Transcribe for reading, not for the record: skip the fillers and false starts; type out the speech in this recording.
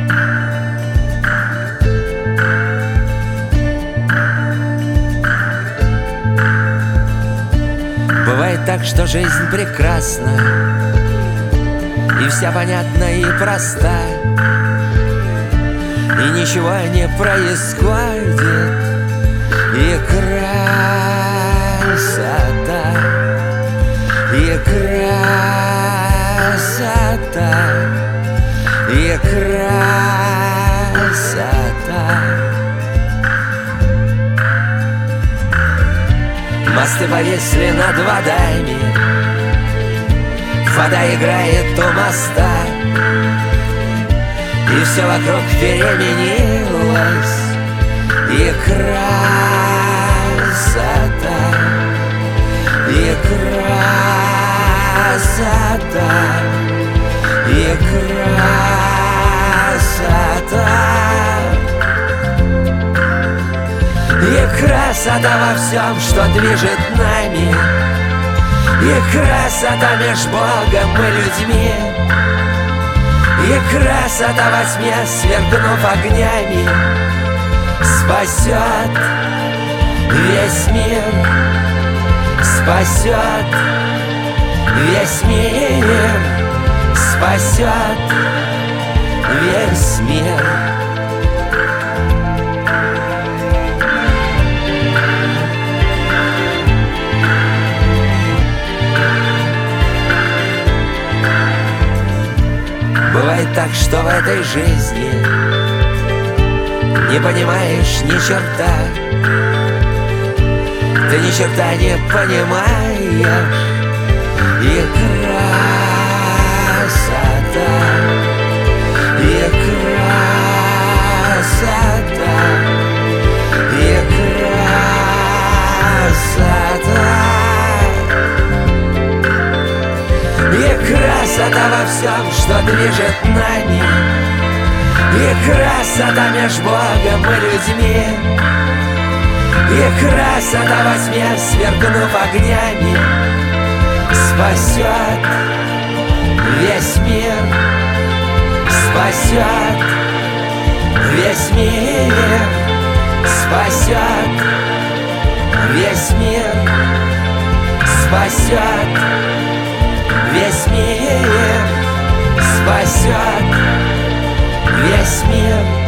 Бывает так, что жизнь прекрасна и вся понятна и проста, и ничего не происходит, и красота, и красота, и красота. Мосты повисли над водами, вода играет у моста, и все вокруг переменилось, и красота, и красота, и красота. И красота во всем, что движет нами, и красота меж Богом и людьми, и красота во тьме, свергнув огнями, спасет весь мир, спасет весь мир, спасет весь мир. Бывает так, что в этой жизни не понимаешь ни черта, ты ни черта не понимаешь, и красота, и красота, и красота. И красота во всем, что движет нами, и красота меж Богом и людьми, и красота во тьме, свергнув огнями, спасет весь мир, спасет весь мир, спасет весь мир, спасет весь мир, спасет весь мир.